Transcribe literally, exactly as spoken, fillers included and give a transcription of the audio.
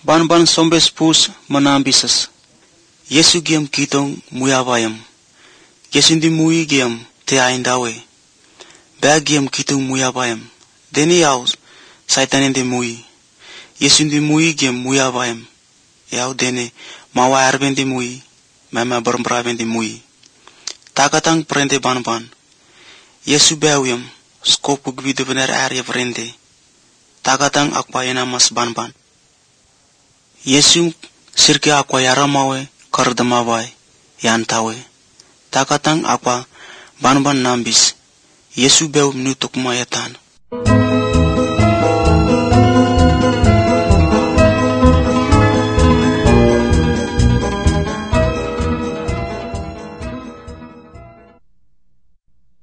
Ban-ban sombes pus manambisas. Yesu giam kitong muyabayam. Yesu di mui giam te aindawe. Ba giam kitong muyabayam. Deni yau saitan di mui. Yesu di mui giam muyabayam. Yau dene mawa arben di mui. Mama bermbraben di mui. Takatang prende ban-ban. Yesu bewiyam. Skop gvidu benar area prende. Takatang akpayana mas ban-ban. Yesu sirke akwa yaramawe kardamabai yantawe. Takatang akwa ban-ban nambis. Yesu bew nutuk mayatan.